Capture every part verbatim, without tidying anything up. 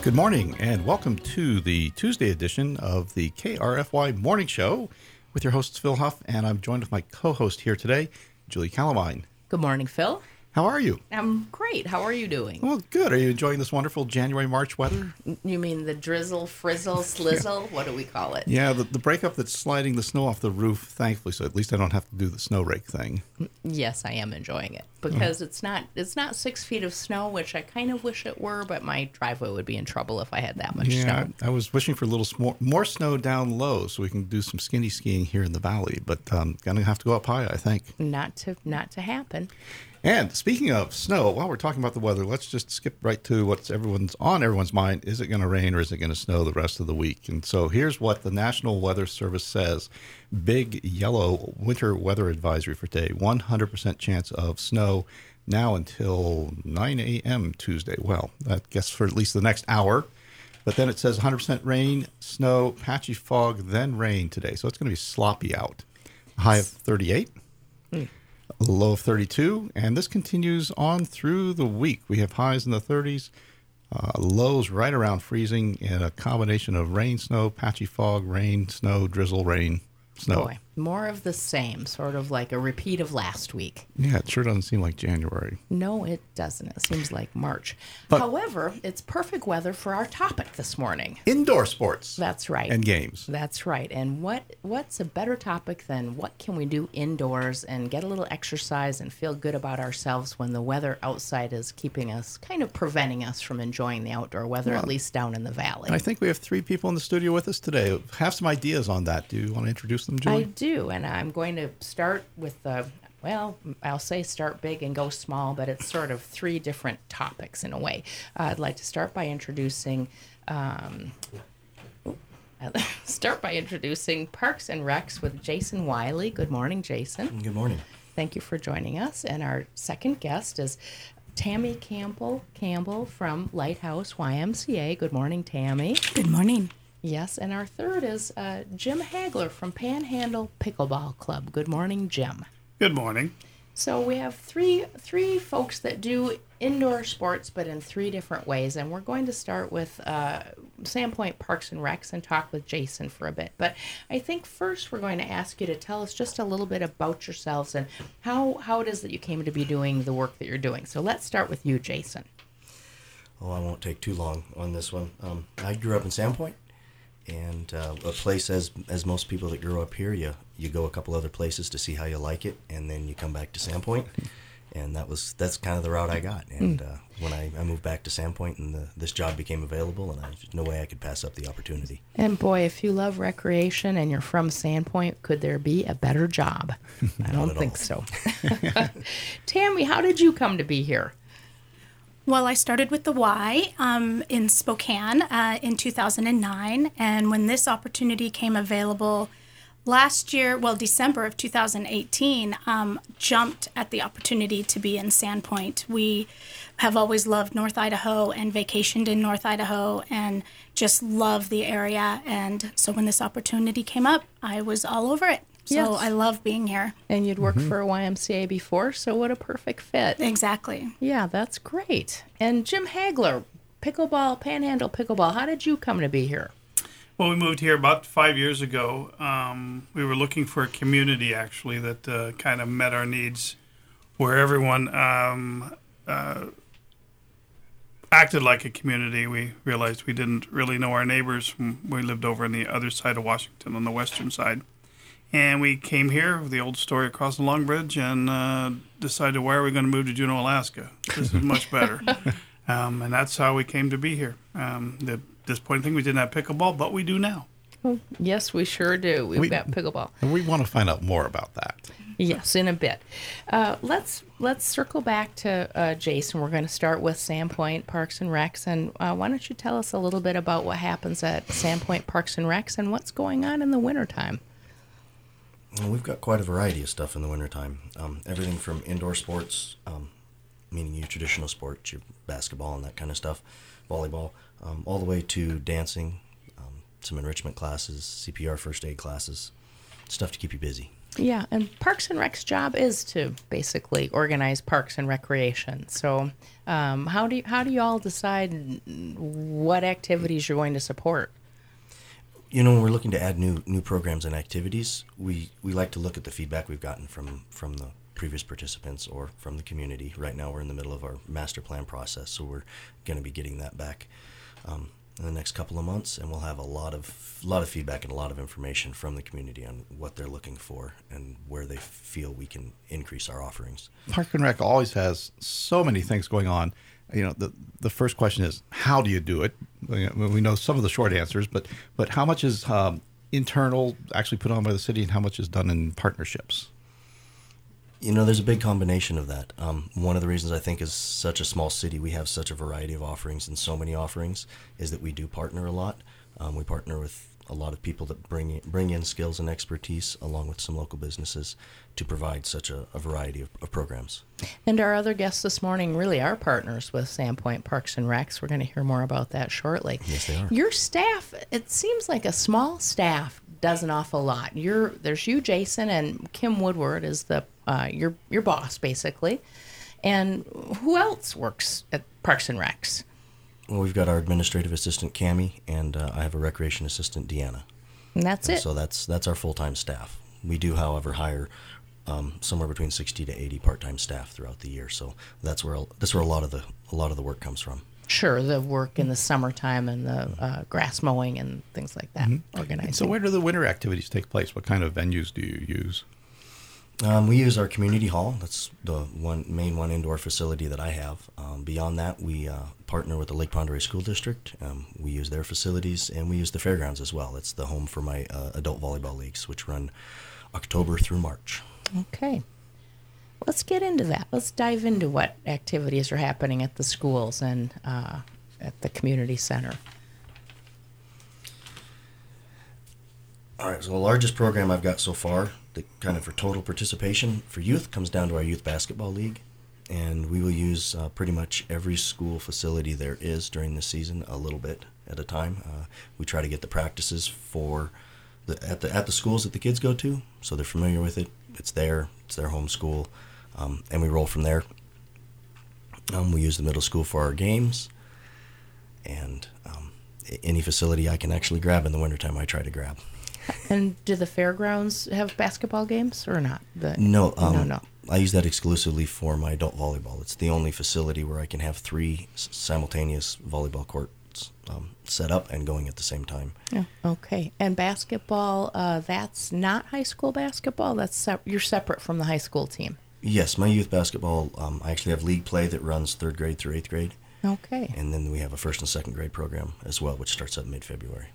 Good morning, and welcome to the Tuesday edition of the K R F Y Morning Show with your hosts, Phil Huff, and I'm joined with my co-host here today, Julie Calamine. Good morning, Phil. How are you? I'm great. How are you doing? Well, good. Are you enjoying this wonderful January, March weather? You mean the drizzle, frizzle, slizzle? Yeah. What do we call it? Yeah, the, the breakup that's sliding the snow off the roof, thankfully, so at least I don't have to do the snow rake thing. Yes, I am enjoying it because mm. it's not it's not six feet of snow, which I kind of wish it were, but my driveway would be in trouble if I had that much yeah, snow. I, I was wishing for a little more, more snow down low so we can do some skinny skiing here in the valley, but um, going to have to go up high, I think. Not to not to happen. And speaking of snow, while we're talking about the weather, let's just skip right to what's everyone's on everyone's mind. Is it going to rain or is it going to snow the rest of the week? And so here's what the National Weather Service says. Big yellow winter weather advisory for today. one hundred percent chance of snow now until nine a.m. Tuesday. Well, I guess for at least the next hour. But then it says one hundred percent rain, snow, patchy fog, then rain today. So it's going to be sloppy out. A high of thirty-eight. Mm. A low of thirty-two, and this continues on through the week. We have highs in the thirties, uh, lows right around freezing, and a combination of rain, snow, patchy fog, rain, snow, drizzle, rain, snow. Boy, more of the same, sort of like a repeat of last week. Yeah, it sure doesn't seem like January. No, it doesn't. It seems like March. But, However, it's perfect weather for our topic this morning. Indoor sports. That's right. And games. That's right. And what what's a better topic than what can we do indoors and get a little exercise and feel good about ourselves when the weather outside is keeping us, kind of preventing us from enjoying the outdoor weather, well, at least down in the valley. I think we have three people in the studio with us today. Have some ideas on that. Do you want to introduce them, Julie? I do, and I'm going to start with the, well, I'll say start big and go small, but it's sort of three different topics in a way. Uh, I'd like to start by introducing, um, start by introducing Parks and Recs with Jason Wiley. Good morning, Jason. Good morning. Thank you for joining us. And our second guest is Tammy Campbell Campbell from Lighthouse Y M C A. Good morning, Tammy. Good morning. Yes, and our third is uh, Jim Hagler from Panhandle Pickleball Club. Good morning, Jim. Good morning. So we have three three folks that do indoor sports, but in three different ways. And we're going to start with uh, Sandpoint Parks and Recs and talk with Jason for a bit. But I think first we're going to ask you to tell us just a little bit about yourselves and how, how it is that you came to be doing the work that you're doing. So let's start with you, Jason. Oh, I won't take too long on this one. Um, I grew up in Sandpoint. And uh, a place, as as most people that grow up here, you you go a couple other places to see how you like it, and then you come back to Sandpoint, and that was that's kind of the route I got. And uh, when I, I moved back to Sandpoint, and the, this job became available, and I, there's no way I could pass up the opportunity. And boy, if you love recreation and you're from Sandpoint, could there be a better job? I don't think so. Tammy, how did you come to be here? Well, I started with the Y um, in Spokane uh, in two thousand nine, and when this opportunity came available last year, well, December of two thousand eighteen, um, jumped at the opportunity to be in Sandpoint. We have always loved North Idaho and vacationed in North Idaho and just love the area, and so when this opportunity came up, I was all over it. So yes. I love being here. And you'd worked mm-hmm. for a Y M C A before, so what a perfect fit. Exactly. Yeah, that's great. And Jim Hagler, pickleball, Panhandle Pickleball, how did you come to be here? Well, we moved here about five years ago. Um, we were looking for a community, actually, that uh, kind of met our needs, where everyone um, uh, acted like a community. We realized we didn't really know our neighbors. We lived over on the other side of Washington, on the western side. And we came here, the old story across the Long Bridge, and uh, decided, why are we going to move to Juneau, Alaska? This is much better. um, and that's how we came to be here. Um, the disappointing thing, we didn't have pickleball, but we do now. Well, yes, we sure do. We've we, got pickleball. And we want to find out more about that. Yes, in a bit. Uh, let's let's circle back to uh, Jason. We're going to start with Sandpoint Parks and Recs. And uh, why don't you tell us a little bit about what happens at Sandpoint Parks and Recs and what's going on in the wintertime? Well, we've got quite a variety of stuff in the wintertime. Um, everything from indoor sports, um, meaning your traditional sports, your basketball and that kind of stuff, volleyball, um, all the way to dancing, um, some enrichment classes, C P R first aid classes, stuff to keep you busy. Yeah, and Parks and Rec's job is to basically organize parks and recreation. So um, how do you, how do you all decide what activities you're going to support. You know, when we're looking to add new new programs and activities, we, we like to look at the feedback we've gotten from, from the previous participants or from the community. Right now we're in the middle of our master plan process, so we're going to be getting that back um, in the next couple of months, and we'll have a lot of lot of feedback and a lot of information from the community on what they're looking for and where they feel we can increase our offerings. Park and Rec always has so many things going on. You know, the the first question is, how do you do it? We know some of the short answers, but but how much is um, internal, actually put on by the city, and how much is done in partnerships? You know, there's a big combination of that. Um, one of the reasons I think is such a small city, we have such a variety of offerings and so many offerings, is that we do partner a lot. Um, we partner with a lot of people that bring in, bring in skills and expertise, along with some local businesses, to provide such a, a variety of, of programs. And our other guests this morning really are partners with Sandpoint Parks and Recs. We're going to hear more about that shortly. Yes, they are. Your staff, it seems like a small staff does an awful lot. You're there's you, Jason, and Kim Woodward is the uh, your your boss basically. And who else works at Parks and Recs? Well, we've got our administrative assistant, Cammie, and uh, I have a recreation assistant, Deanna. And that's and it. So that's that's our full-time staff. We do, however, hire um, somewhere between sixty to eighty part-time staff throughout the year. So that's where that's where a lot of the a lot of the work comes from. Sure, the work in the summertime and the uh, grass mowing and things like that. Mm-hmm. Organizing. So where do the winter activities take place? What kind of venues do you use? Um, we use our community hall. That's the one main one indoor facility that I have. Um, beyond that, we uh, partner with the Lake Pend Oreille School District. Um, we use their facilities, and we use the fairgrounds as well. It's the home for my uh, adult volleyball leagues, which run October through March. Okay. Let's get into that. Let's dive into what activities are happening at the schools and uh, at the community center. All right, so the largest program I've got so far, the kind of for total participation for youth, comes down to our youth basketball league. And we will use uh, pretty much every school facility there is during the season, a little bit at a time. Uh, we try to get the practices for the at the at the schools that the kids go to, so they're familiar with it. It's there, it's their home school, um, and we roll from there. Um, we use the middle school for our games, and um, any facility I can actually grab in the wintertime, I try to grab. And do the fairgrounds have basketball games or not? The, no, um, no, no. I use that exclusively for my adult volleyball. It's the only facility where I can have three simultaneous volleyball courts um, set up and going at the same time. Yeah. Okay. And basketball, uh, that's not high school basketball? That's sep- you're separate from the high school team? Yes, my youth basketball, um, I actually have league play that runs third grade through eighth grade. Okay. And then we have a first and second grade program as well, which starts up mid-February.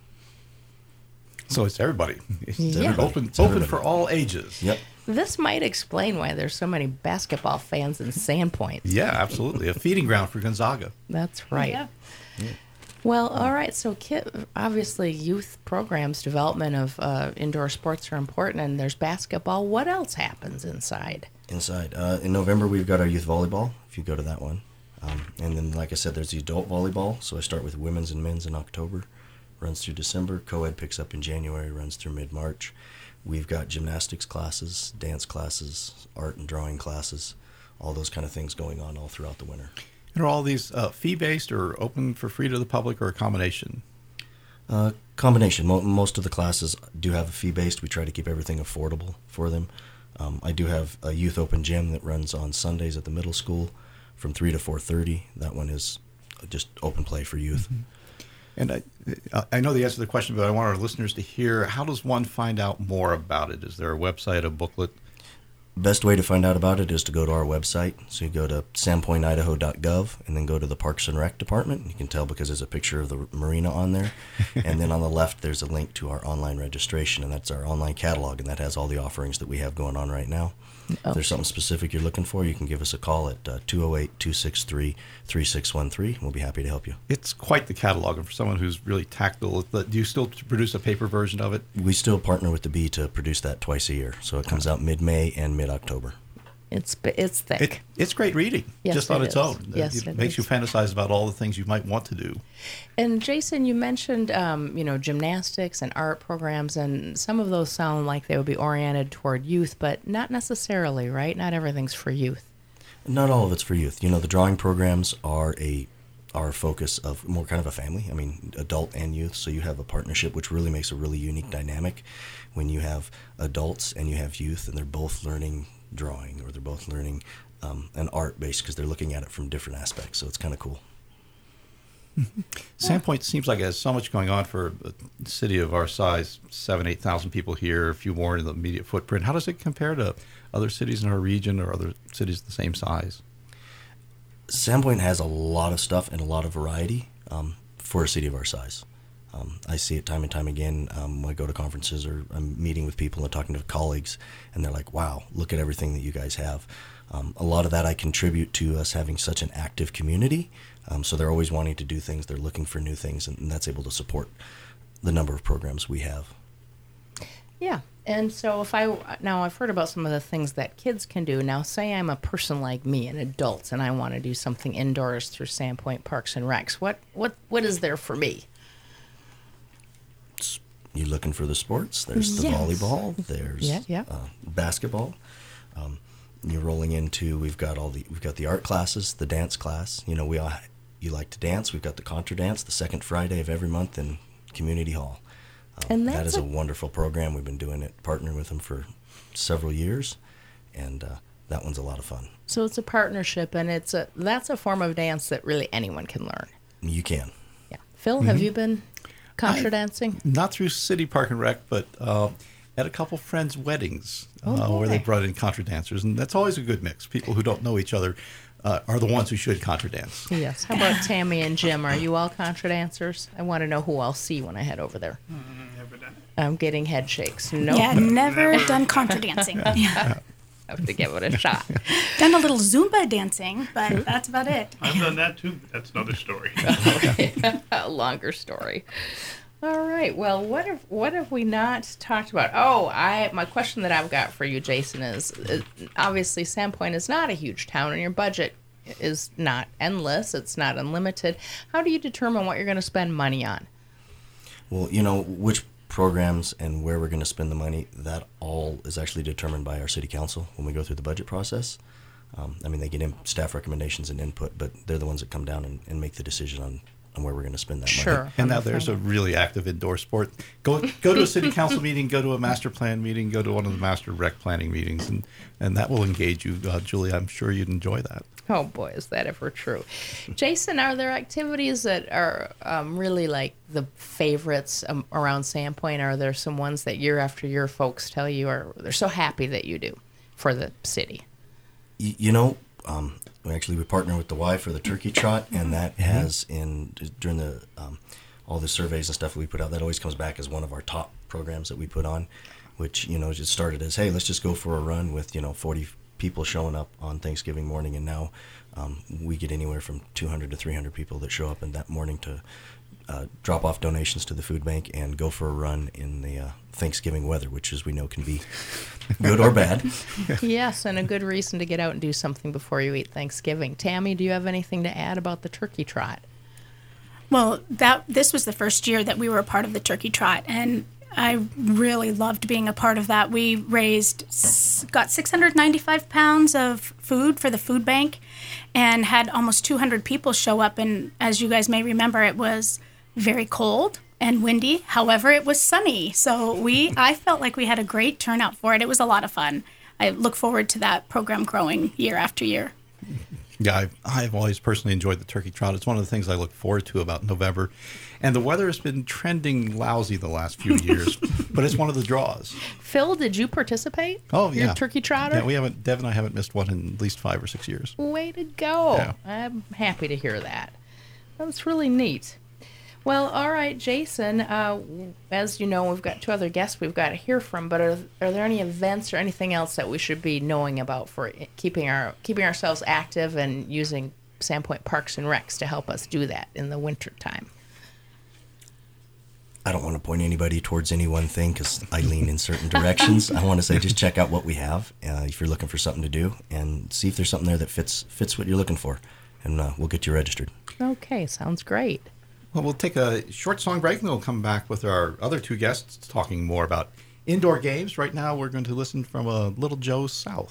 So it's everybody. It's Yeah. everybody. Open, It's open everybody. for all ages. Yep. This might explain why there's so many basketball fans in Sandpoint. Yeah, absolutely. A feeding ground for Gonzaga. That's right. Yeah. Well, all right. So, Kit, obviously, youth programs, development of uh, indoor sports are important, and there's basketball. What else happens inside? Inside. Uh, in November, we've got our youth volleyball, if you go to that one. Um, and then, like I said, there's the adult volleyball. So I start with women's and men's in October, runs through December. Co-ed picks up in January, runs through mid-March. We've got gymnastics classes, dance classes, art and drawing classes, all those kind of things going on all throughout the winter. And are all these uh, fee-based or open for free to the public, or a combination? Uh, combination. Mo- most of the classes do have a fee-based. We try to keep everything affordable for them. Um, I do have a youth open gym that runs on Sundays at the middle school from three to four thirty. That one is just open play for youth. Mm-hmm. And I, I know the answer to the question, but I want our listeners to hear, how does one find out more about it? Is there a website, a booklet? Best way to find out about it is to go to our website. So you go to sandpoint idaho dot gov and then go to the Parks and Rec department. You can tell because there's a picture of the marina on there. And then on the left, there's a link to our online registration, and that's our online catalog, and that has all the offerings that we have going on right now. Okay. If there's something specific you're looking for, you can give us a call at uh, two oh eight, two six three, three six one three, and we'll be happy to help you. It's quite the catalog, and for someone who's really tactile, do you still produce a paper version of it? We still partner with the Bee to produce that twice a year, so it comes out mid-May and mid-October. It's it's thick. It, it's great reading, Yes, just on it its is. own. Yes, it, it makes is. you fantasize about all the things you might want to do. And Jason, you mentioned um, you know gymnastics and art programs, and some of those sound like they would be oriented toward youth, but not necessarily, right? Not everything's for youth. Not all of it's for youth. You know, the drawing programs are a our focus of more kind of a family. I mean, adult and youth. So you have a partnership, which really makes a really unique dynamic when you have adults and you have youth, and they're both learning drawing, or they're both learning um, an art base because they're looking at it from different aspects. So it's kind of cool. Sandpoint seems like it has so much going on for a city of our size, seven, eight thousand people here, a few more in the immediate footprint. How does it compare to other cities in our region or other cities the same size? Sandpoint has a lot of stuff and a lot of variety um, for a city of our size. Um, I see it time and time again um, when I go to conferences or I'm meeting with people and talking to colleagues, and they're like, wow, look at everything that you guys have. Um, a lot of that I contribute to us having such an active community. Um, so they're always wanting to do things. They're looking for new things, and, and that's able to support the number of programs we have. Yeah. And so if I, now I've heard about some of the things that kids can do. Now, say I'm a person like me, an adult, and I want to do something indoors through Sandpoint Parks and Recs. What, what, what is there for me? You looking for the sports? There's the Yes. volleyball. There's Yeah, yeah. Uh, basketball. Um, you're rolling into. We've got all the. We've got the art classes, the dance class. You know, we all. You like to dance? We've got the contra dance, the second Friday of every month in Community Hall. Um, And that that's is a, a- wonderful program. We've been doing it, partnering with them for several years, and uh, that one's a lot of fun. So it's a partnership, and it's a that's a form of dance that really anyone can learn. You can. Yeah. Phil, have you been contra I- dancing? Not through City Park and Rec, but uh, at a couple friends' weddings Oh, uh, where they boy. brought in contra dancers, and that's always a good mix. People who don't know each other uh, are the ones who should contra dance. Yes. How about Tammy and Jim? Are you all contra dancers? I want to know who I'll see when I head over there. Never done it. I'm getting head shakes. No, Yeah, nope. never Never. done contra dancing. Yeah. Have to give it a shot. Done a little Zumba dancing, but that's about it. I've done that too, but that's another story. A longer story. All right. Well, what have what have we not talked about? Oh, I my question that I've got for you, Jason, is uh, obviously Sandpoint is not a huge town, and your budget is not endless. It's not unlimited. How do you determine what you're going to spend money on? Well, you know, which programs and where we're going to spend the money, that all is actually determined by our city council when we go through the budget process. Um, I mean, they get in staff recommendations and input, but they're the ones that come down and, and make the decision on, on where we're going to spend that money. Sure. And now there's a really active indoor sport. Go go to a city council meeting, go to a master plan meeting, go to one of the master rec planning meetings, and, and that will engage you. Uh, Julie, I'm sure you'd enjoy that. Oh boy, is that ever true. Jason, are there activities that are um, really like the favorites um, around Sandpoint? Are there some ones that year after year folks tell you are they're so happy that you do for the city? Y- You know, um, we actually we partner with the Y for the turkey trot, and that has in during the um, all the surveys and stuff that we put out, that always comes back as one of our top programs that we put on, which you know just started as, hey, let's just go for a run with you know forty people showing up on Thanksgiving morning, and now um, we get anywhere from two hundred to three hundred people that show up in that morning to uh, drop off donations to the food bank and go for a run in the uh, Thanksgiving weather, which as we know can be good or bad. Yes, and a good reason to get out and do something before you eat Thanksgiving. Tammy, do you have anything to add about the turkey trot? Well, that this was the first year that we were a part of the Turkey Trot, and I really loved being a part of that. We raised, s- got six hundred ninety-five pounds of food for the food bank and had almost two hundred people show up. And as you guys may remember, it was very cold and windy. However, it was sunny. So we, I felt like we had a great turnout for it. It was a lot of fun. I look forward to that program growing year after year. Yeah, I've, I've always personally enjoyed the turkey trot. It's one of the things I look forward to about November. And the weather has been trending lousy the last few years, but it's one of the draws. Phil, did you participate? Oh, yeah. Your turkey trotter? Yeah, we haven't, Dev and I haven't missed one in at least five or six years. Way to go. Yeah. I'm happy to hear that. That's really neat. Well, all right, Jason, uh, as you know, we've got two other guests we've got to hear from, but are, are there any events or anything else that we should be knowing about for keeping our keeping ourselves active and using Sandpoint Parks and Recs to help us do that in the winter time? I don't want to point anybody towards any one thing because I lean in certain directions. I want to say just check out what we have uh, if you're looking for something to do, and see if there's something there that fits fits what you're looking for, and uh, we'll get you registered. Okay, sounds great. Well, we'll take a short song break, and we'll come back with our other two guests talking more about indoor games. Right now, we're going to listen from a Little Joe South.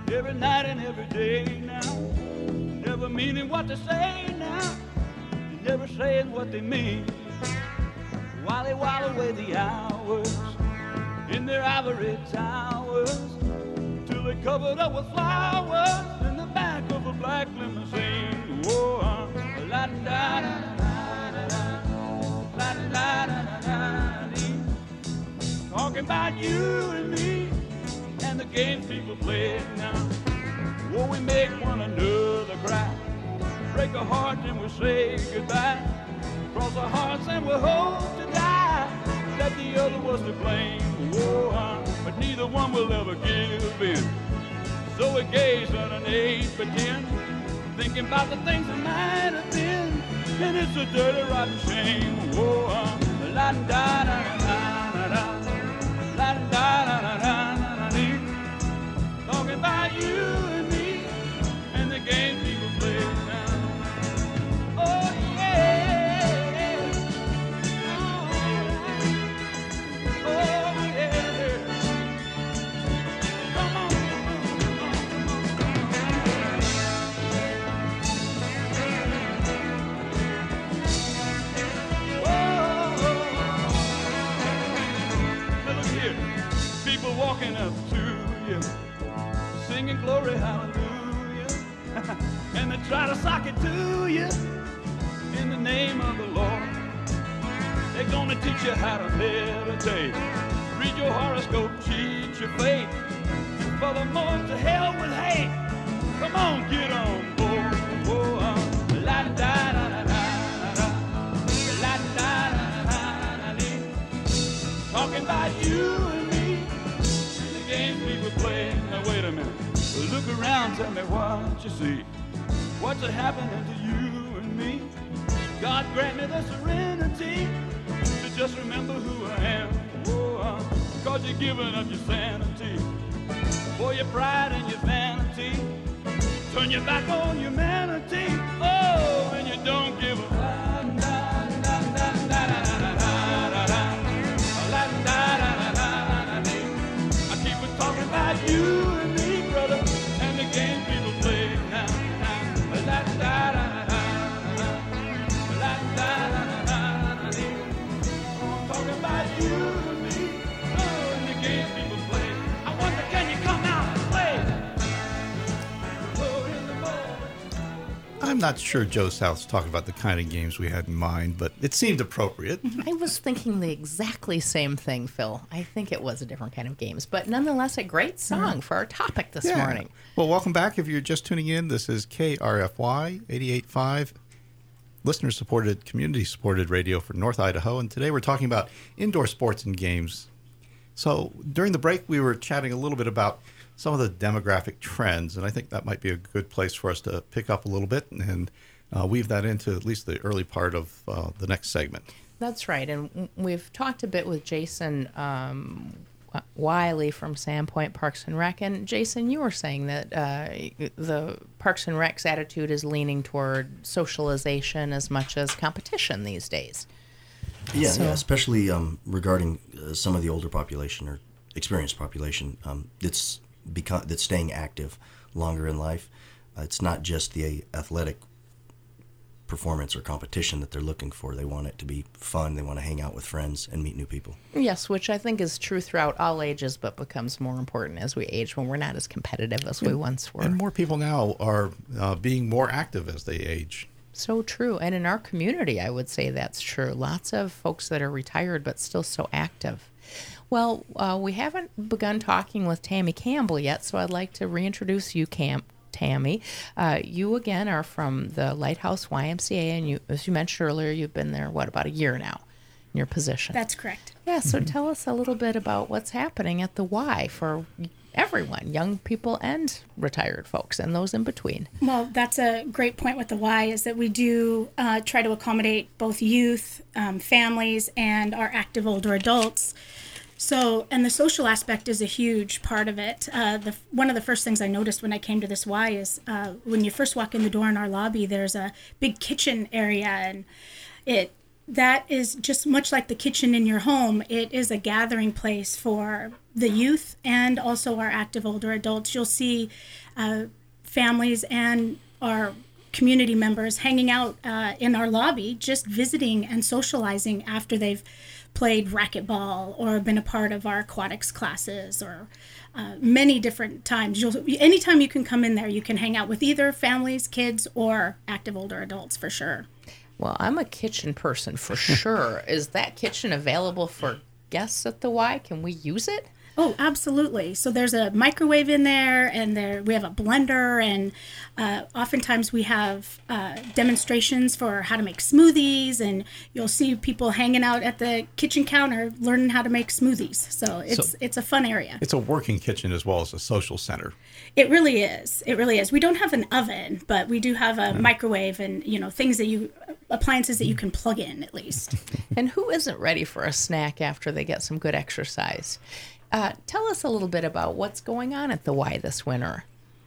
every night and every day now. Never meaning what they say now, never saying what they mean. While they while away the hours in their ivory towers, till they covered up with flowers in the back of a black limousine. Whoa, uh, la da da da da da, la da da da da dee. Talking about you and me and the games people play now. Whoa, we make one another cry, break a heart and we say goodbye. Cross our hearts and we hope to die that the other was to blame. Whoa, uh, but neither one will ever give in. So we gaze on an eight by ten, thinking about the things that might have been. And it's a dirty, rotten shame. Whoa, uh, la da da da da da, la da da da da da dee. Talking about you and me and the game people play now. Oh yeah. Walking up to you, singing glory hallelujah, and they try to sock it to you in the name of the Lord. They're gonna teach you how to meditate, read your horoscope, cheat your fate, and furthermore to hell with hate. Come on, get on board. Oh, uh, la da da da da da, la da da da da da. Talking about you and me. Games people play. Now wait a minute. Look around, tell me what you see. What's happening to you and me? God grant me the serenity to just remember who I am. Oh, uh, cause you're giving up your sanity for your pride and your vanity. Turn your back on humanity. Oh, and you don't give a you and me, brother, and the game people play now, now. La da da da da, la da da da da. I'm talking about you and me, oh, and the game people play. I wonder, can you come out and play? Oh, in the morning. I'm not sure Joe South's talking about the kind of games we had in mind, but it seemed appropriate. I was thinking the exactly same thing, Phil. I think it was a different kind of games, but nonetheless a great song for our topic this Yeah. morning. Well, welcome back. If you're just tuning in, this is K R F Y eighty-eight point five, listener-supported, community-supported radio for North Idaho, and today we're talking about indoor sports and games. So during the break, we were chatting a little bit about some of the demographic trends, and I think that might be a good place for us to pick up a little bit and uh, weave that into at least the early part of uh, the next segment. That's right, and we've talked a bit with Jason um, Wiley from Sandpoint Parks and Rec, and Jason, you were saying that uh, the Parks and Rec's attitude is leaning toward socialization as much as competition these days. Yeah, So- yeah especially um, regarding uh, some of the older population or experienced population um, that's become that's staying active longer in life. Uh, it's not just the athletic performance or competition that they're looking for. They want it to be fun. They want to hang out with friends and meet new people. Yes, which I think is true throughout all ages, but becomes more important as we age when we're not as competitive as we once were. And more people now are uh, being more active as they age. So true. And in our community, I would say that's true. Lots of folks that are retired but still so active. Well, uh, we haven't begun talking with Tammy Campbell yet, so I'd like to reintroduce you, Cam. Tammy. Uh, you, again, are from the Lighthouse Y M C A, and you, as you mentioned earlier, you've been there, what, about a year now in your position? That's correct. Yeah, so tell us a little bit about what's happening at the Y for everyone, young people and retired folks, and those in between. Well, that's a great point with the Y, is that we do uh, try to accommodate both youth, um, families, and our active older adults. So, and the social aspect is a huge part of it. Uh, the one of the first things I noticed when I came to this Y is uh, when you first walk in the door in our lobby, there's a big kitchen area, and it that is just much like the kitchen in your home. It is a gathering place for the youth and also our active older adults. You'll see uh, families and our community members hanging out uh, in our lobby, just visiting and socializing after they've played racquetball or been a part of our aquatics classes, or uh, many different times. You'll, anytime you can come in there, you can hang out with either families, kids, or active older adults for sure. Well, I'm a kitchen person for sure. Is that kitchen available for guests at the Y? Can we use it? Oh, absolutely. So there's a microwave in there, and there we have a blender, and uh, oftentimes we have uh, demonstrations for how to make smoothies, and you'll see people hanging out at the kitchen counter learning how to make smoothies. So it's So- it's a fun area. It's a working kitchen as well as a social center. It really is. It really is. We don't have an oven, but we do have a microwave, and you know things that you appliances that you can plug in at least. And who isn't ready for a snack after they get some good exercise? Uh, tell us a little bit about what's going on at the Y this winter.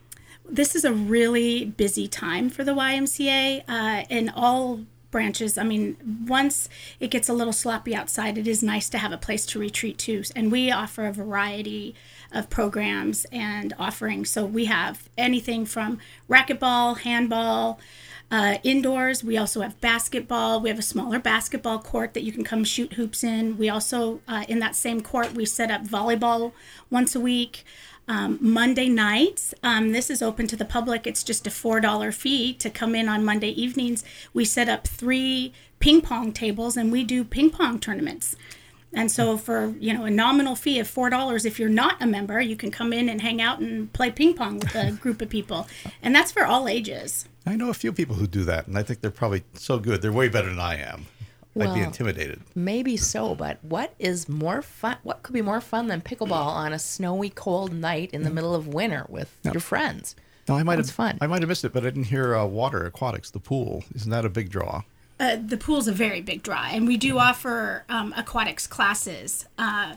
This is a really busy time for the Y M C A uh, in all branches. I mean, once it gets a little sloppy outside, it is nice to have a place to retreat to. And we offer a variety of programs and offerings. So we have anything from racquetball, handball, uh, indoors. We also have basketball. We have a smaller basketball court that you can come shoot hoops in. We also, uh, in that same court, we set up volleyball once a week. Um, Monday nights, um, this is open to the public. It's just a four dollars fee to come in on Monday evenings. We set up three ping pong tables, and we do ping pong tournaments. And so for, you know, a nominal fee of four dollars, if you're not a member, you can come in and hang out and play ping pong with a group of people. And that's for all ages. I know a few people who do that, and I think they're probably so good. They're way better than I am. I'd be Well, intimidated. Maybe so, but what is more fun? What could be more fun than pickleball on a snowy, cold night in the middle of winter with your friends? No, I might Sounds have fun. I might have missed it, but I didn't hear uh, water aquatics, the pool. Isn't that a big draw? Uh, the pool's a very big draw, and we do offer um, aquatics classes uh,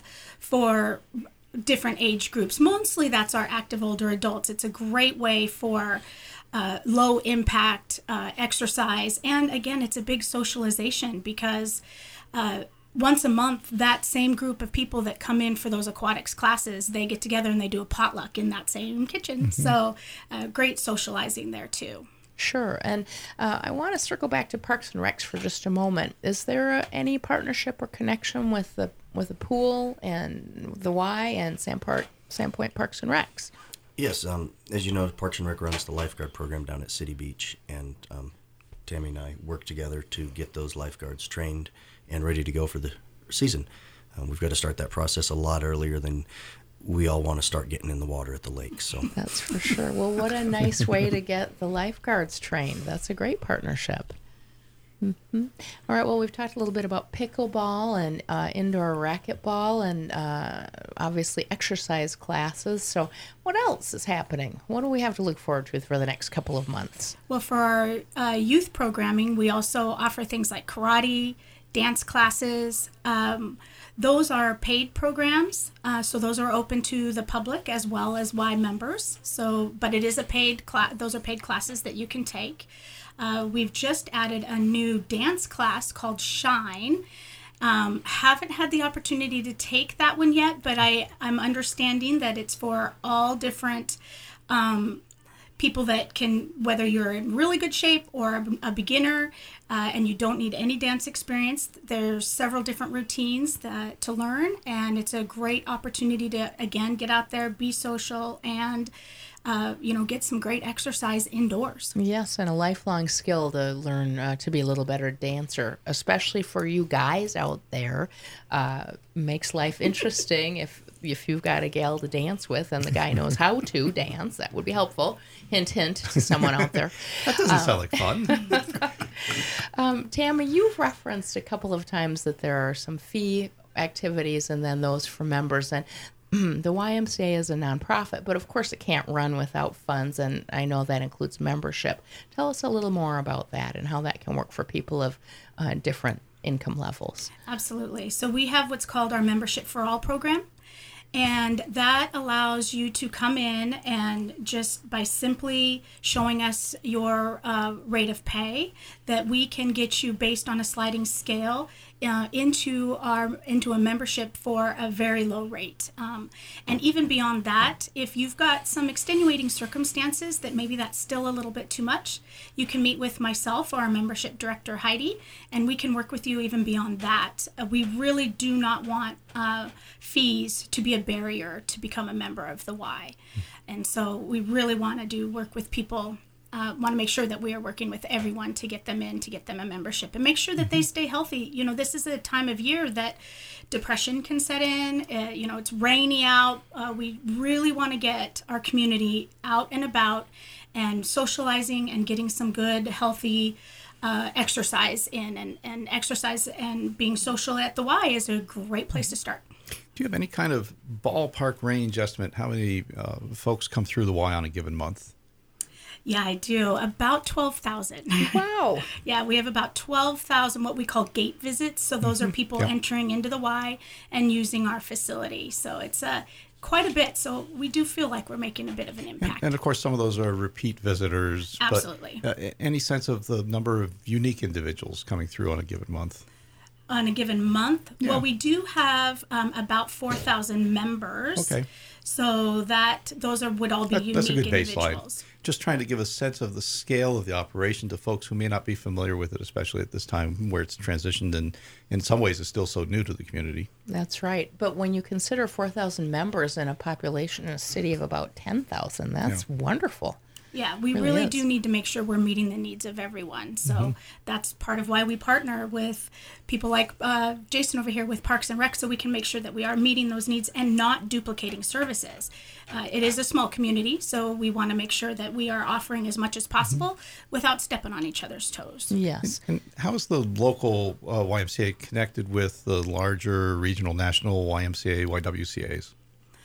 for different age groups. Mostly that's our active older adults. It's a great way for uh, low impact uh, exercise, and again, it's a big socialization because uh, once a month, that same group of people that come in for those aquatics classes, they get together and they do a potluck in that same kitchen. Mm-hmm. So uh, great socializing there too. Sure. And uh, I want to circle back to Parks and Recs for just a moment. Is there uh, any partnership or connection with the with the pool and the Y and Sandpart, Sandpoint Parks and Recs? Yes, um, as you know, Parks and Rec runs the lifeguard program down at City Beach, and um, Tammy and I work together to get those lifeguards trained and ready to go for the season. Um, we've got to start that process a lot earlier than we all want to start getting in the water at the lake. So That's for sure. Well, what a nice way to get the lifeguards trained. That's a great partnership. Mm-hmm. All right. Well, we've talked a little bit about pickleball and uh, indoor racquetball and uh, obviously exercise classes. So what else is happening? What do we have to look forward to for the next couple of months? Well, for our uh, youth programming, we also offer things like karate, dance classes. Um, those are paid programs, uh, so those are open to the public as well as Y members. So, but it is a paid class. Those are paid classes that you can take. Uh, we've just added a new dance class called Shine. Um, haven't had the opportunity to take that one yet, but I, I'm understanding that it's for all different um, people that can, whether you're in really good shape or a, a beginner uh, and you don't need any dance experience. There's several different routines that, to learn, and it's a great opportunity to, again, get out there, be social, and Uh, you know, get some great exercise indoors. Yes, and a lifelong skill to learn uh, to be a little better dancer, especially for you guys out there. Uh, makes life interesting if if you've got a gal to dance with and the guy knows how to dance. That would be helpful. Hint, hint to someone out there. That doesn't sound like fun. Um, Tammy, you've referenced a couple of times that there are some fee activities and then those for members. And the Y M C A is a nonprofit, but of course it can't run without funds, and I know that includes membership. Tell us a little more about that and how that can work for people of uh, different income levels. Absolutely. So we have what's called our Membership for All program. And that allows you to come in and just by simply showing us your uh, rate of pay, that we can get you based on a sliding scale uh, into our into a membership for a very low rate. Um, and even beyond that, if you've got some extenuating circumstances that maybe that's still a little bit too much, you can meet with myself or our membership director, Heidi, and we can work with you even beyond that. Uh, we really do not want uh, fees to be a barrier to become a member of the Y. And so we really want to do work with people, uh, want to make sure that we are working with everyone to get them in, to get them a membership, and make sure that they stay healthy. You know, this is a time of year that depression can set in. Uh, you know, it's rainy out. Uh, we really want to get our community out and about and socializing and getting some good, healthy uh, exercise in. And, and exercise and being social at the Y is a great place to start. Do you have any kind of ballpark range estimate how many uh, folks come through the Y on a given month? Yeah, I do. About twelve thousand. Wow. Yeah, we have about twelve thousand what we call gate visits. So those are people Yep. entering into the Y and using our facility. So it's uh, quite a bit. So we do feel like we're making a bit of an impact. And of course, some of those are repeat visitors. Absolutely. But, uh, any sense of the number of unique individuals coming through on a given month? On a given month? Yeah. Well, we do have um, about four thousand members. Okay. So that those are would all be That- unique that's a good individuals. baseline. Just trying to give a sense of the scale of the operation to folks who may not be familiar with it, especially at this time where it's transitioned and in some ways is still so new to the community. That's right. But when you consider four thousand members in a population in a city of about ten thousand, that's wonderful. Yeah, we Really really is. do need to make sure we're meeting the needs of everyone. So that's part of why we partner with people like uh, Jason over here with Parks and Rec, so we can make sure that we are meeting those needs and not duplicating services. Uh, it is a small community, so we want to make sure that we are offering as much as possible without stepping on each other's toes. Yes. And how is the local uh, Y M C A connected with the larger regional national Y M C A, Y W C As?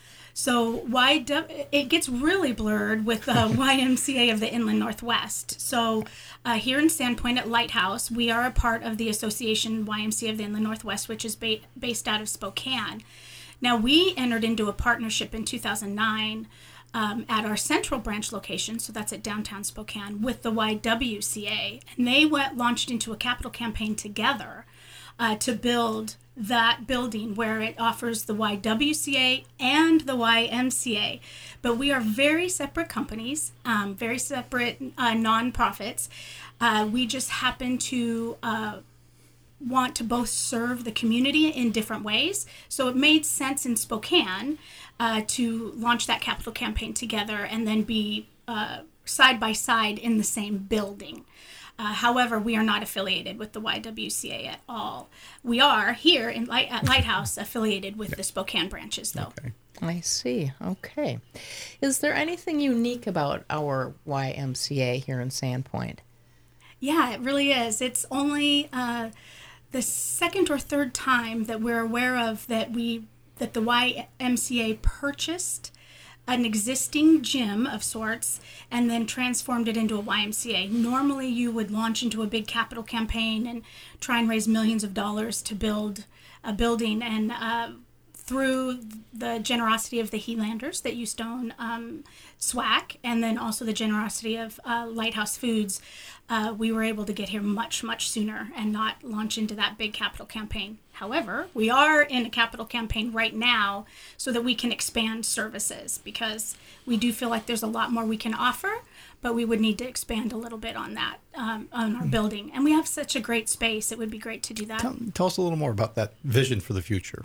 So Y W, it gets really blurred with the Y M C A of the Inland Northwest. So uh, here in Sandpoint at Lighthouse, we are a part of the Association Y M C A of the Inland Northwest, which is ba- based out of Spokane. Now, we entered into a partnership in two thousand nine um, at our central branch location, so that's at downtown Spokane, with the Y W C A. And they went launched into a capital campaign together uh, to build that building where it offers the Y W C A and the Y M C A. But we are very separate companies, um, very separate uh, nonprofits. Uh, we just happen to uh, want to both serve the community in different ways. So it made sense in Spokane uh, to launch that capital campaign together and then be uh, side by side in the same building. Uh, however, we are not affiliated with the Y W C A at all. We are here in Light, at Lighthouse affiliated with the Spokane branches, though. Okay. I see. Okay. Is there anything unique about our Y M C A here in Sandpoint? Yeah, it really is. It's only uh, the second or third time that we're aware of that we that the Y M C A purchased an existing gym of sorts and then transformed it into a Y M C A. Normally you would launch into a big capital campaign and try and raise millions of dollars to build a building, and uh, through the generosity of the Helanders that used to own um, SWAC, and then also the generosity of uh, Lighthouse Foods, uh, we were able to get here much, much sooner and not launch into that big capital campaign. However, we are in a capital campaign right now so that we can expand services, because we do feel like there's a lot more we can offer, but we would need to expand a little bit on that, um, on our building. And we have such a great space, it would be great to do that. Tell, tell us a little more about that vision for the future.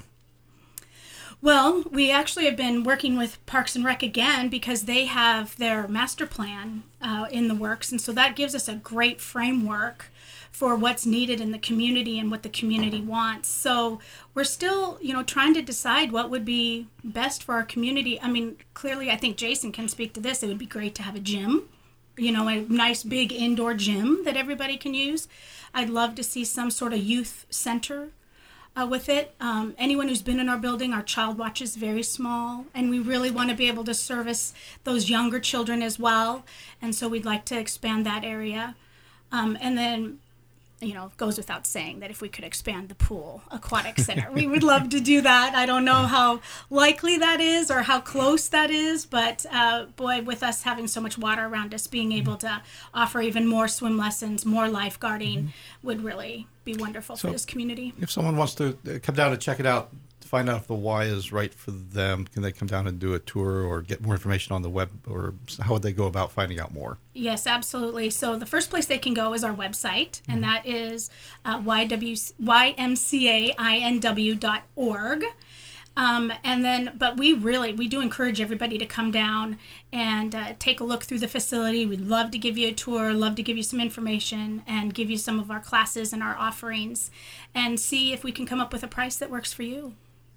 Well, we actually have been working with Parks and Rec again because they have their master plan uh, in the works. And so that gives us a great framework for what's needed in the community and what the community wants. So we're still, you know, trying to decide what would be best for our community. I mean, clearly, I think Jason can speak to this. It would be great to have a gym, you know, a nice big indoor gym that everybody can use. I'd love to see some sort of youth center Uh, with it. Um, anyone who's been in our building, our child watch is very small, and we really want to be able to service those younger children as well. And so we'd like to expand that area. Um, and then you know, it goes without saying that if we could expand the pool aquatic center, we would love to do that. I don't know how likely that is or how close that is, but uh, boy, with us having so much water around us, being able to offer even more swim lessons, more lifeguarding mm-hmm. would really be wonderful so for this community. If someone wants to come down and check it out, find out if the Y is right for them, can they come down and do a tour or get more information on the web, or how would they go about finding out more? Yes, absolutely. So the first place they can go is our website, and that is uh, y w y m c a i n w dot org. Um, and then, but we really, we do encourage everybody to come down and uh, take a look through the facility. We'd love to give you a tour, love to give you some information and give you some of our classes and our offerings and see if we can come up with a price that works for you.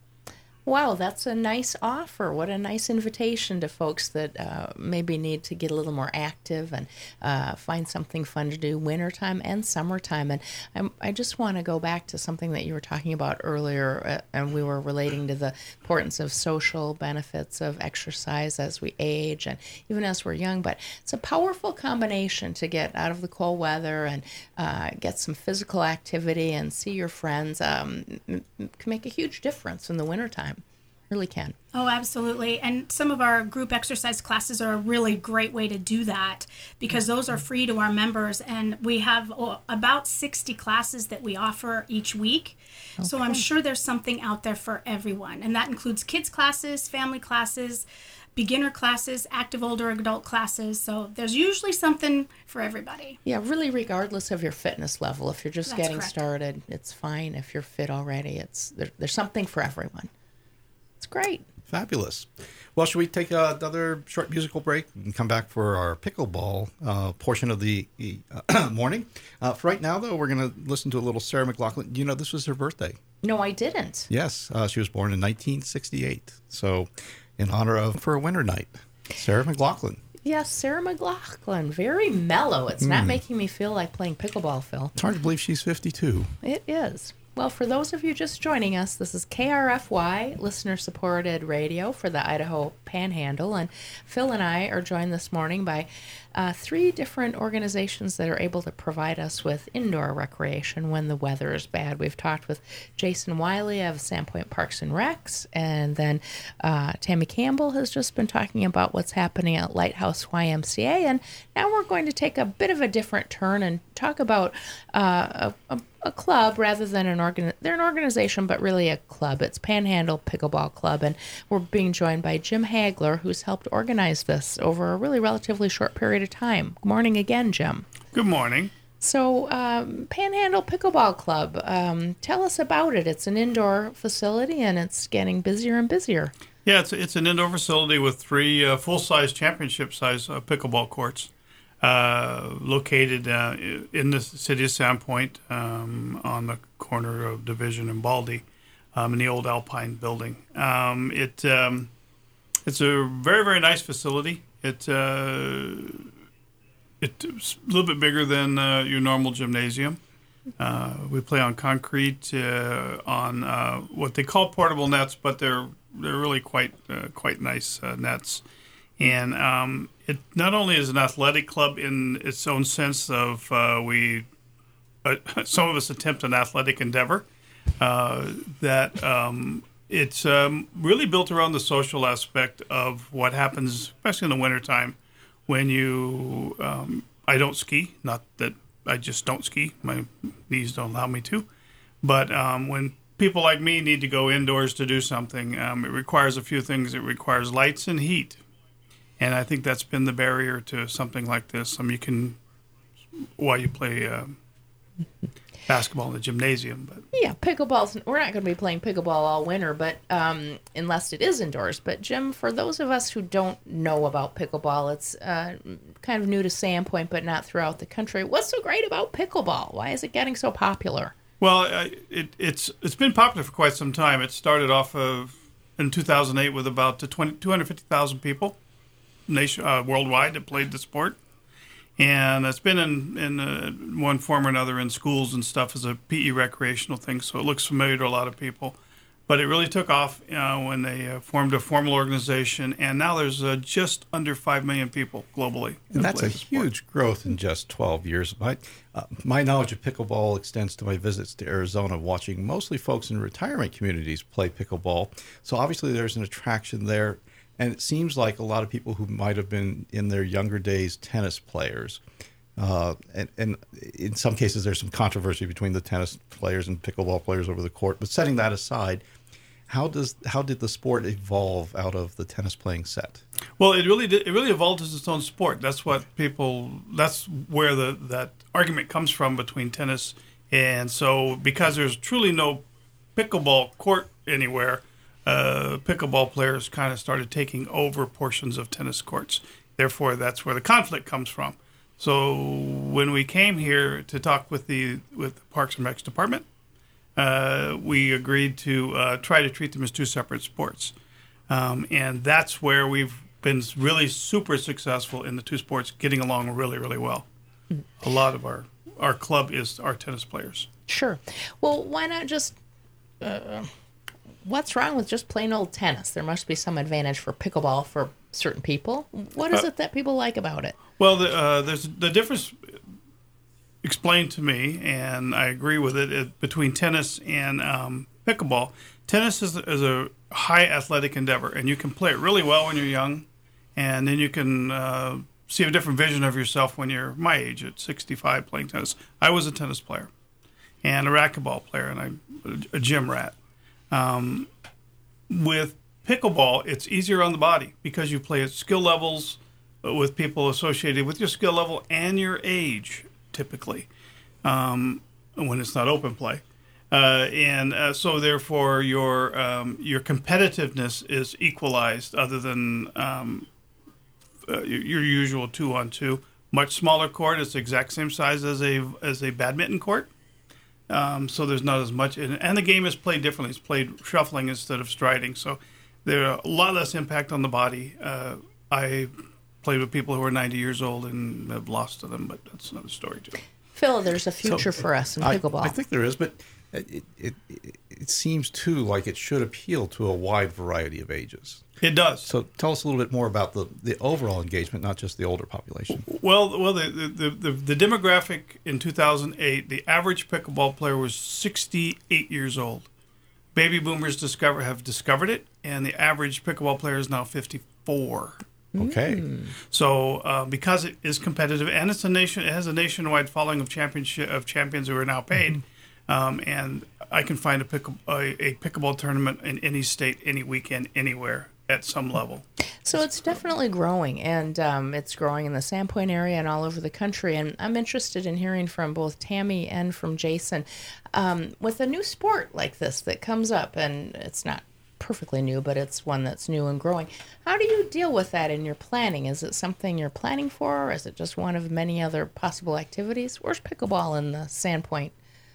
Wow, that's a nice offer. What a nice invitation to folks that uh, maybe need to get a little more active and uh, find something fun to do wintertime and summertime. And I'm, I just want to go back to something that you were talking about earlier, uh, and we were relating to the importance of social benefits of exercise as we age and even as we're young. But it's a powerful combination to get out of the cold weather and uh, get some physical activity and see your friends. Um, m- can make a huge difference in the wintertime. Really can. Oh, absolutely. And some of our group exercise classes are a really great way to do that because those are free to our members. And we have oh, about sixty classes that we offer each week. Okay. So I'm sure there's something out there for everyone. And that includes kids classes, family classes, beginner classes, active older adult classes. So there's usually something for everybody. Yeah, really regardless of your fitness level. If you're just That's getting correct. started, it's fine. If you're fit already, it's there, there's something for everyone. It's great. Fabulous. Well, should we take uh, another short musical break and come back for our pickleball uh, portion of the uh, morning? Uh, for right now, though, we're going to listen to a little Sarah McLachlan. You know, this was her birthday. No, I didn't. Yes, uh, she was born in nineteen sixty-eight. So, in honor of for a winter night, Sarah McLachlan. Yes, Sarah McLachlan. Very mellow. It's mm. not making me feel like playing pickleball, Phil. It's hard to believe she's fifty-two. It is. Well, for those of you just joining us, this is K R F Y, listener-supported radio for the Idaho Panhandle, and Phil and I are joined this morning by uh, three different organizations that are able to provide us with indoor recreation when the weather is bad. We've talked with Jason Wiley of Sandpoint Parks and Recs, and then uh, Tammy Campbell has just been talking about what's happening at Lighthouse Y M C A, and now we're going to take a bit of a different turn and talk about uh, a, a a club rather than an organ. They're an organization, but really a club. It's Panhandle Pickleball Club, and we're being joined by Jim Hagler, who's helped organize this over a really relatively short period of time. Good morning again, Jim. Good morning. So, um, Panhandle Pickleball Club, um, tell us about it. It's an indoor facility, and it's getting busier and busier. Yeah, it's it's an indoor facility with three uh, full-size championship-size uh, pickleball courts. Uh, located uh, in the city of Sandpoint um, on the corner of Division and Baldy um, in the old Alpine building. Um, it um, It's a very, very nice facility. It, uh, it's a little bit bigger than uh, your normal gymnasium. Uh, we play on concrete, uh, on uh, what they call portable nets, but they're they're really quite uh, quite nice uh, nets. And um, it not only is an athletic club in its own sense of uh, we, uh, some of us attempt an athletic endeavor, uh, that um, it's um, really built around the social aspect of what happens, especially in the wintertime, when you, um, I don't ski, not that I just don't ski, my knees don't allow me to, but um, when people like me need to go indoors to do something, um, it requires a few things. It requires lights and heat. And I think that's been the barrier to something like this. I mean, you can, while you play uh, basketball in the gymnasium. But yeah, pickleball's, we're not going to be playing pickleball all winter, but um, unless it is indoors. But, Jim, for those of us who don't know about pickleball, it's uh, kind of new to Sandpoint, but not throughout the country. What's so great about pickleball? Why is it getting so popular? Well, uh, it, it's it's been popular for quite some time. It started off of, in two thousand eight with about two hundred fifty thousand people. Nation uh, worldwide that played the sport, and it's been in in uh, one form or another in schools and stuff as a P E recreational thing. So it looks familiar to a lot of people. But it really took off uh, when they uh, formed a formal organization, and now there's uh, just under five million people globally. And that's a play the sport. huge growth in just twelve years. My, uh, my knowledge of pickleball extends to my visits to Arizona, watching mostly folks in retirement communities play pickleball. So obviously there's an attraction there. And it seems like a lot of people who might have been in their younger days tennis players. Uh, and, and in some cases, there's some controversy between the tennis players and pickleball players over the court. But setting that aside, how does how did the sport evolve out of the tennis playing set? Well, it really did, it really evolved as its own sport. That's what people. That's where the that argument comes from between tennis and so because there's truly no pickleball court anywhere, uh, pickleball players kind of started taking over portions of tennis courts. Therefore, that's where the conflict comes from. So when we came here to talk with the with the Parks and Recs department, uh, we agreed to uh, try to treat them as two separate sports, um, and that's where we've been really super successful in the two sports, getting along really, really well. A lot of our our club is our tennis players. Sure. Well, why not just? Uh, what's wrong with just plain old tennis? There must be some advantage for pickleball for certain people. What is Uh, it that people like about it? Well, the, uh, there's the difference explained to me, and I agree with it, it between tennis and um, pickleball. Tennis is, is a high athletic endeavor, and you can play it really well when you're young, and then you can uh, see a different vision of yourself when you're my age at sixty-five playing tennis. I was a tennis player and a racquetball player, and I'm a gym rat. Um, with pickleball, it's easier on the body because you play at skill levels with people associated with your skill level and your age, typically, um, when it's not open play. Uh, and uh, so, therefore, your um, your competitiveness is equalized other than um, uh, your, your usual two-on-two. Much smaller court. It's the exact same size as a as a badminton court. Um, so there's not as much. And, and the game is played differently. It's played shuffling instead of striding. So there's a lot less impact on the body. Uh, I played with people who are ninety years old and have lost to them, but that's another story too. Phil, there's a future So, for us in I, pickleball. I think there is, but it, it it it seems too like it should appeal to a wide variety of ages. It does. So tell us a little bit more about the, the overall engagement, not just the older population. Well, well, the the, the the demographic in two thousand eight, the average pickleball player was sixty-eight years old. Baby boomers discover have discovered it, and the average pickleball player is now fifty-four. Okay. So, uh, because it is competitive and it's a nation, it has a nationwide following of championship of champions who are now paid, um, and I can find a, pick, a, a pickleball tournament in any state, any weekend, anywhere at some level. So it's definitely growing, and um, it's growing in the Sandpoint area and all over the country. And I'm interested in hearing from both Tammy and from Jason um, with a new sport like this that comes up, and it's not perfectly new, but it's one that's new and growing. How do you deal with that in your planning? Is it something you're planning for, or is it just one of many other possible activities? Where's pickleball in the Sandpoint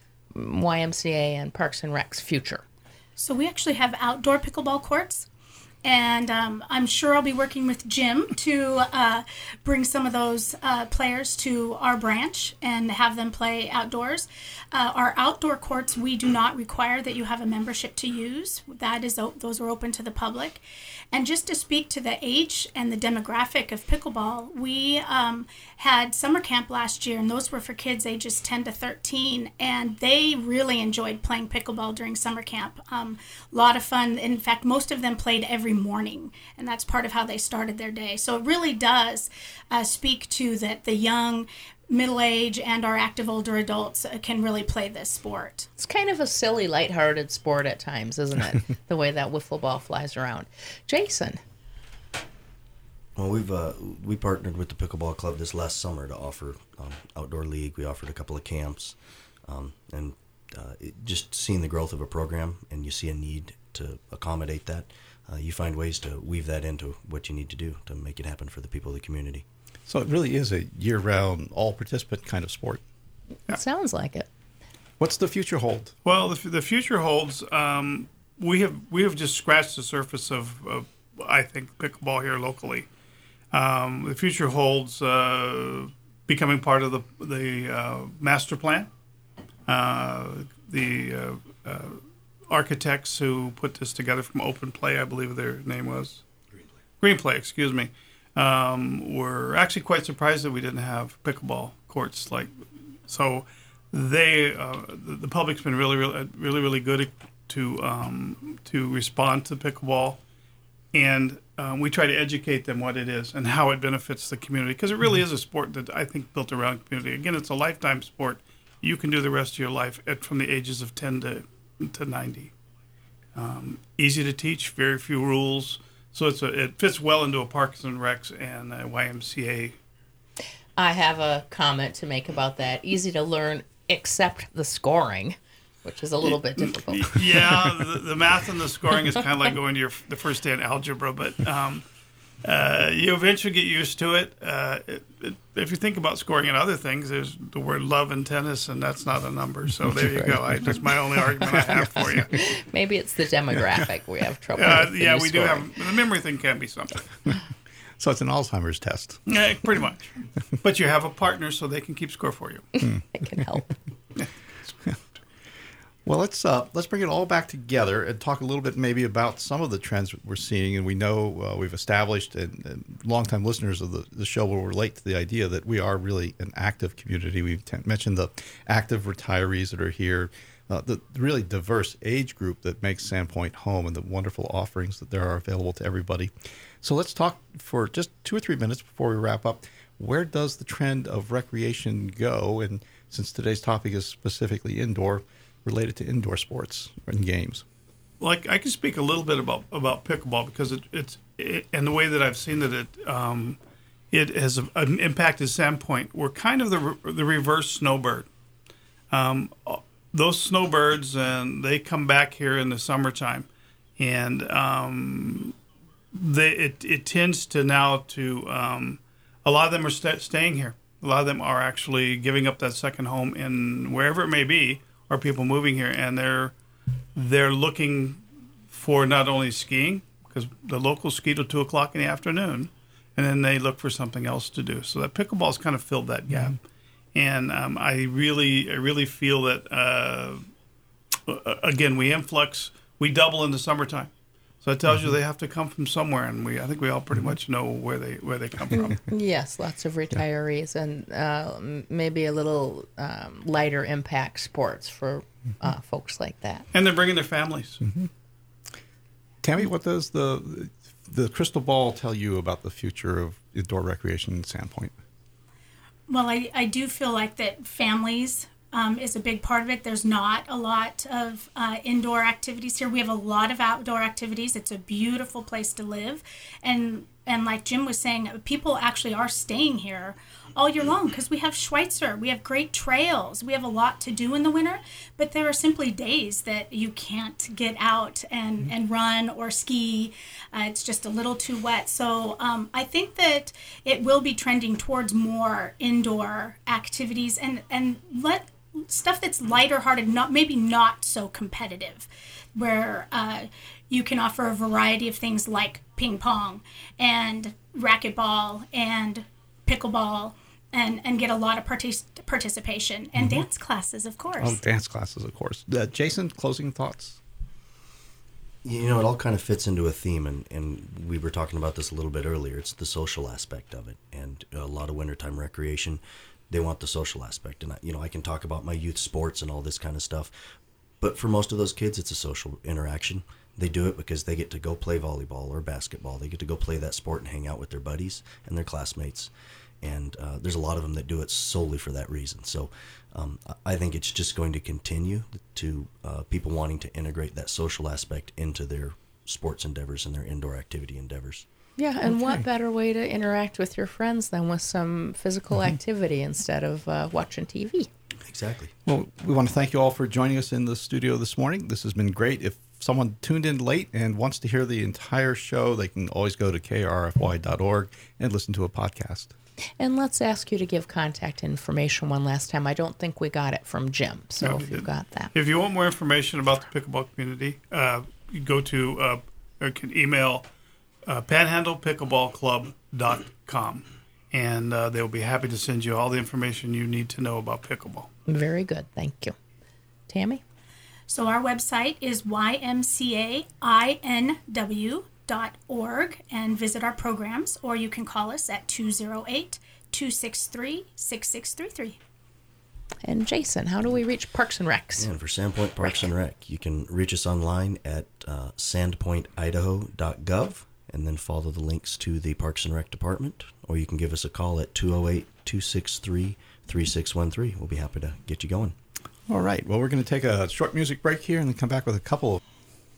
Y M C A and Parks and Rec's future? So we actually have outdoor pickleball courts. And um, I'm sure I'll be working with Jim to uh, bring some of those uh, players to our branch and have them play outdoors. Uh, our outdoor courts, we do not require that you have a membership to use. That is, those are open to the public. And just to speak to the age and the demographic of pickleball, we um, had summer camp last year, and those were for kids ages ten to thirteen, and they really enjoyed playing pickleball during summer camp. Um, a lot of fun. In fact, most of them played every morning, and that's part of how they started their day. So it really does uh, speak to that the young, middle age, and our active older adults uh, can really play this sport. It's kind of a silly, lighthearted sport at times, isn't it? The way that wiffle ball flies around. Jason. Well, we've uh, we partnered with the Pickleball Club this last summer to offer um, outdoor league. We offered a couple of camps, um, and uh, it, just seeing the growth of a program, and you see a need to accommodate that. Uh, you find ways to weave that into what you need to do to make it happen for the people of the community. So it really is a year-round, all-participant kind of sport. It sounds like it. What's the future hold? Well, the, the future holds. Um, we have we have just scratched the surface of, of I think, pickleball here locally. Um, the future holds uh, becoming part of the the uh, master plan. Uh, the uh, uh, architects who put this together from Open Play, I believe their name was. Green Play, excuse me. Um, were actually quite surprised that we didn't have pickleball courts. Like, so they, uh, the, the public's been really, really, really, really good to um, to respond to pickleball, and um, we try to educate them what it is and how it benefits the community, because it really is a sport that I think built around community. Again, it's a lifetime sport. You can do the rest of your life at, from the ages of ten to to ninety. Um, easy to teach, very few rules. So it's a, it fits well into a Parks and Recs and a Y M C A. I have a comment to make about that. Easy to learn, except the scoring, which is a little bit difficult. Yeah, the, the math and the scoring is kind of like going to your the first day in algebra, but um, uh, you eventually get used to it. Uh, it, it. If you think about scoring and other things, there's the word love in tennis, and that's not a number. So there you go. I, that's my only argument I have for you. Maybe it's the demographic we have trouble Uh, with. yeah, we scoring. do have the memory thing can be something. So it's an Alzheimer's test. Yeah, pretty much. But you have a partner, so they can keep score for you. I can help. Well, let's uh, let's bring it all back together and talk a little bit maybe about some of the trends we're seeing. And we know uh, we've established, and, and longtime listeners of the, the show will relate to the idea that we are really an active community. We've t- mentioned the active retirees that are here, uh, the really diverse age group that makes Sandpoint home, and the wonderful offerings that there are available to everybody. So let's talk for just two or three minutes before we wrap up. Where does the trend of recreation go? And since today's topic is specifically indoor, related to indoor sports and games. Like I can speak a little bit about, about pickleball, because it, it's it, and the way that I've seen that it um, it has a, an impacted Sandpoint. We're kind of the re- the reverse snowbird. Um, those snowbirds, and they come back here in the summertime, and um, they it, it tends to now to um, a lot of them are st- staying here. A lot of them are actually giving up that second home in wherever it may be. Are people moving here, and they're they're looking for not only skiing, because the locals ski till two o'clock in the afternoon, and then they look for something else to do. So that pickleball's kind of filled that gap, mm-hmm. and um, I really I really feel that uh, again we influx we double in the summertime. So it tells mm-hmm. you they have to come from somewhere, and we I think we all pretty much know where they where they come from. Yes, lots of retarees, and uh, maybe a little um, lighter impact sports for uh, folks like that. And they're bringing their families. Mm-hmm. Tammy, what does the the crystal ball tell you about the future of indoor recreation in Sandpoint? Well, I, I do feel like that families Um, is a big part of it. There's not a lot of uh, indoor activities here. We have a lot of outdoor activities. It's a beautiful place to live. And and like Jim was saying, people actually are staying here all year long because we have Schweitzer. We have great trails. We have a lot to do in the winter, but there are simply days that you can't get out and, mm-hmm. and run or ski. Uh, it's just a little too wet. So um, I think that it will be trending towards more indoor activities and, and let stuff that's lighter hearted, not maybe not so competitive, where uh, you can offer a variety of things like ping pong and racquetball and pickleball and, and get a lot of partic- participation and mm-hmm. dance classes, of course. Oh, dance classes, of course. Uh, Jason, closing thoughts? You know, it all kind of fits into a theme, and, and we were talking about this a little bit earlier. It's the social aspect of it, and a lot of wintertime recreation. They want the social aspect, and I, you know, I can talk about my youth sports and all this kind of stuff, but for most of those kids, it's a social interaction. They do it because they get to go play volleyball or basketball. They get to go play that sport and hang out with their buddies and their classmates, and uh, there's a lot of them that do it solely for that reason. So um, I think it's just going to continue to uh, people wanting to integrate that social aspect into their sports endeavors and their indoor activity endeavors. Yeah, and Okay. what better way to interact with your friends than with some physical Mm-hmm. activity instead of uh, watching T V? Exactly. Well, we want to thank you all for joining us in the studio this morning. This has been great. If someone tuned in late and wants to hear the entire show, they can always go to K R F Y dot org and listen to a podcast. And let's ask you to give contact information one last time. I don't think we got it from Jim, so No, we if you've didn't. got that. If you want more information about the pickleball community, uh, you go to uh, or can email uh, panhandle pickleball club dot com, and uh, they'll be happy to send you all the information you need to know about pickleball. Very good. Thank you. Tammy? So our website is y m c a i n w dot org and visit our programs, or you can call us at two oh eight, two six three, six six three three. And Jason, how do we reach Parks and Recs? And for Sandpoint Parks and Rec, you can reach us online at uh, sandpoint idaho dot gov and then follow the links to the Parks and Rec department, or you can give us a call at two oh eight, two six three, three six one three. We'll be happy to get you going. All right. Well, we're going to take a short music break here and then come back with a couple of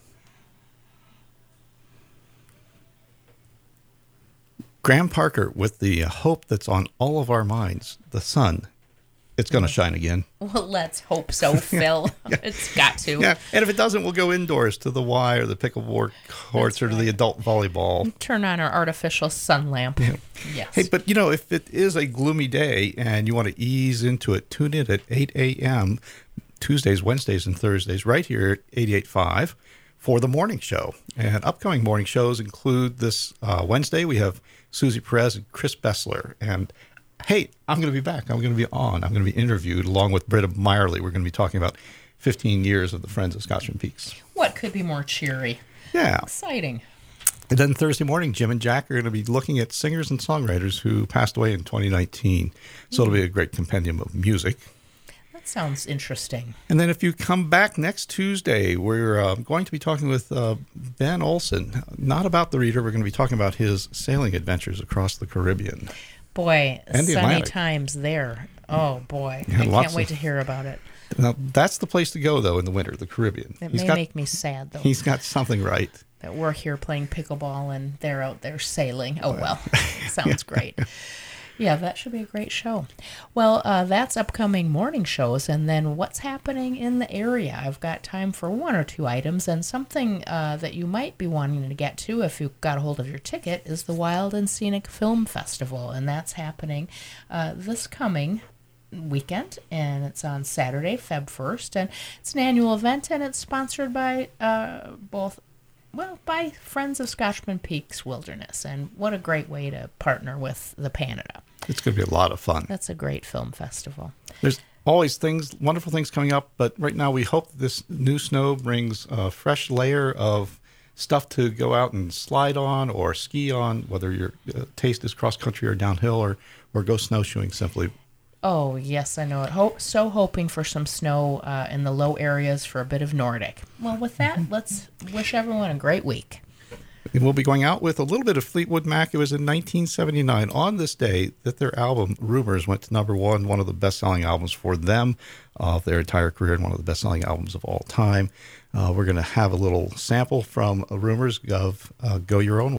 Graham Parker with the hope that's on all of our minds, the sun. It's going to shine again. Well, let's hope so, Phil. Yeah. It's got to. Yeah, and if it doesn't, we'll go indoors to the Y or the pickleball courts That's or to the right. adult volleyball. Turn on our artificial sun lamp. Yeah. Yes. Hey, but you know, if it is a gloomy day and you want to ease into it, tune in at eight a.m. Tuesdays, Wednesdays, and Thursdays right here at eighty-eight point five for the morning show. And upcoming morning shows include this uh, Wednesday, we have Susie Perez and Chris Bessler. And hey, I'm going to be back. I'm going to be on. I'm going to be interviewed along with Britta Meyerly. We're going to be talking about fifteen years of the Friends of Scotchman Peaks. What could be more cheery? Yeah. Exciting. And then Thursday morning, Jim and Jack are going to be looking at singers and songwriters who passed away in twenty nineteen. So it'll be a great compendium of music. That sounds interesting. And then if you come back next Tuesday, we're uh, going to be talking with uh, Ben Olson, not about the Reader. We're going to be talking about his sailing adventures across the Caribbean. Boy, And the sunny Atlantic. times there. Oh, boy. Yeah, I lots can't wait of- to hear about it. Now, that's the place to go, though, in the winter, the Caribbean. It He's may got, make me sad, though, he's got something right. that we're here playing pickleball and they're out there sailing. Oh, well. Sounds great. Yeah, that should be a great show. Well, uh, that's upcoming morning shows. And then what's happening in the area? I've got time for one or two items. And something uh, that you might be wanting to get to if you got a hold of your ticket is the Wild and Scenic Film Festival. And that's happening uh, this coming weekend, and it's on Saturday, February first, and it's an annual event, and it's sponsored by uh, both, well, by Friends of Scotchman Peaks Wilderness, and what a great way to partner with the Canada. It's going to be a lot of fun. That's a great film festival. There's always things, wonderful things coming up, but right now we hope this new snow brings a fresh layer of stuff to go out and slide on or ski on, whether your uh, taste is cross-country or downhill, or, or go snowshoeing simply. Oh, yes, I know it. Ho- so hoping for some snow uh, in the low areas for a bit of Nordic. Well, with that, let's wish everyone a great week. And we'll be going out with a little bit of Fleetwood Mac. It was in nineteen seventy-nine, on this day, that their album, Rumors, went to number one, one of the best-selling albums for them of their entire career, and one of the best-selling albums of all time. Uh, we're going to have a little sample from Rumors of uh, Go Your Own Way.